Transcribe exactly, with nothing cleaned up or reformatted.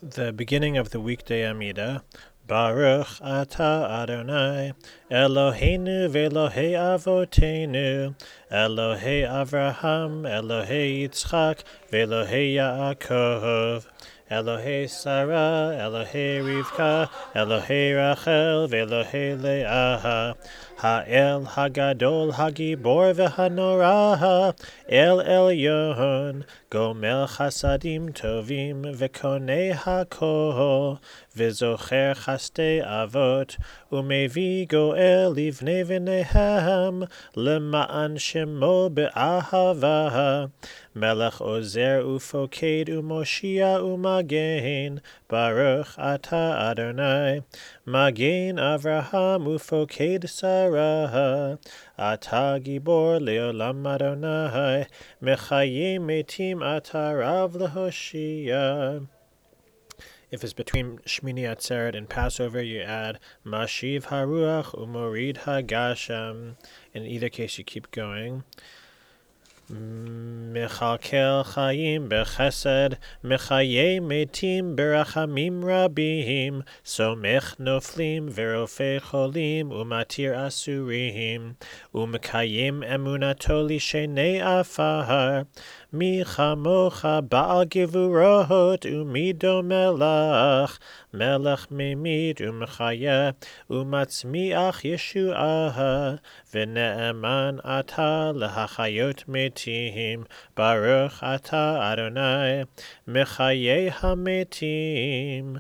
The beginning of the weekday Amidah. Baruch atah Adonai, Eloheinu v'Elohei Avoteinu, Elohei Avraham, Elohei Yitzchak, v'Elohei Yaakov, Elohei Sarah, Elohei Rivka, Elohei Rachel, v'Elohei Leah, Ha'el Hagadol Hagibor v'Hanorah, El Elyon, Gomel Chasadim Tovim, v'Konei HaKol, v'Zocher Chastei Avot, u'mevi Goel livnei v'nehem, lema'an shemo be'ahava, Melech Ozer u'Foked u'Moshia u'Magen, Baruch atah Adonai, Magen Avraham u'Foked Sarah, atah Gibor le'olam Adonai, Mechayim metim atah Rav lehoshia. If it's between Shmini Atzeret and Passover, you add Mashiv Haruach u'Morid Hagasham. In either case, you keep going. Mechalkel Chayim Bechesed, Mechaye Metim Berachamim Rabim, Somech Noflim Verofe Cholim, Umatir Asurim, Umekayim Emunato Lishenei Afar, Mi Chamocha Baal Givurot, Umido Melach, Melech Memid Umechaya, Umatzmiach Yeshuah, V'ne'eman Ata Lehachayot Metim, Baruch atah Adonai, Mechaye HaMetim.